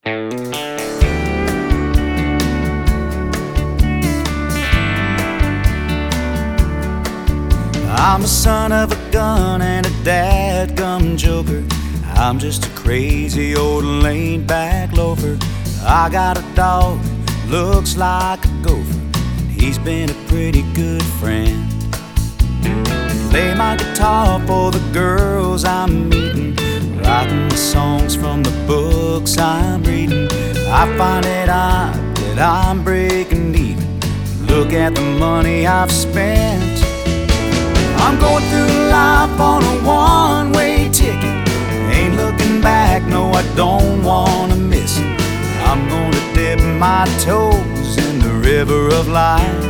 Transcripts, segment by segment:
I'm a son of a gun and a dadgum joker. I'm just a crazy old laid-back loafer. I got a dog that looks like a gopher. He's been a pretty good friend. Play my guitar for the girls I'm meeting, writing the songs from the books I'm reading. I find it odd that I'm breaking even. Look at the money I've spent. I'm going through life on a one-way ticket. Ain't looking back, no, I don't wanna miss it. I'm gonna dip my toes in the river of life.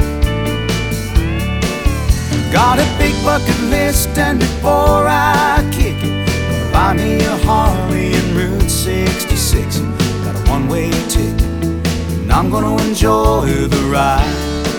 Got a big bucket list, and before I kick it, buy me a Harley and Route 66. Got a one-way ticket, and I'm gonna enjoy the ride.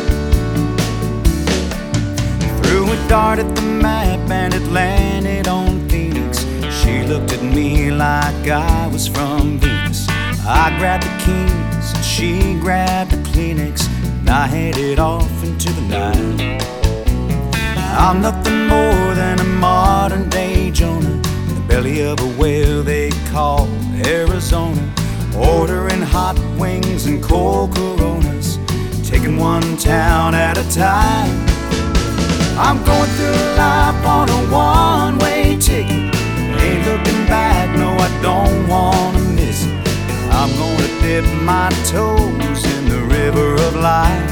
Threw a dart at the map and it landed on Phoenix. She looked at me like I was from Venus. I grabbed the keys and she grabbed the Kleenex, and I headed off into the night. I'm nothing more than a modern day Jonah in the belly of a whale they call Arizona, ordering hot wings and cold Coronas, taking one town at a time. I'm going through life on a one-way ticket. Ain't looking back, no, I don't wanna miss it. I'm gonna dip my toes in the river of life.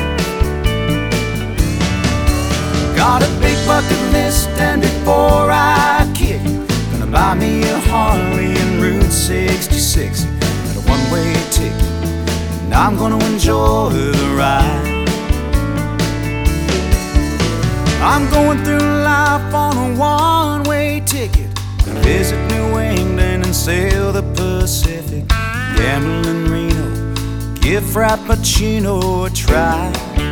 Got a big bucket list, and before I kick it, gonna buy me a Harley and Route 66. Got a one-way ticket, and I'm gonna enjoy the ride. I'm going through life on a one-way ticket. Gonna visit New England and sail the Pacific. Gamble in Reno, give Frappuccino a try.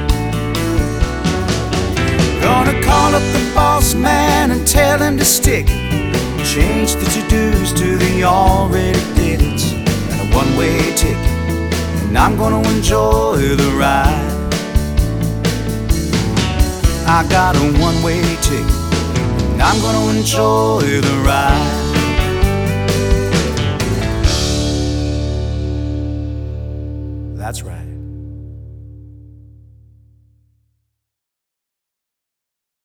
Gonna call up the boss man and tell him to stick it. Change the to-dos to the already did-its. Got a one-way ticket, and I'm gonna enjoy the ride. I got a one-way ticket, and I'm gonna enjoy the ride. That's right.